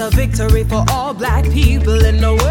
a victory for all black people in the world.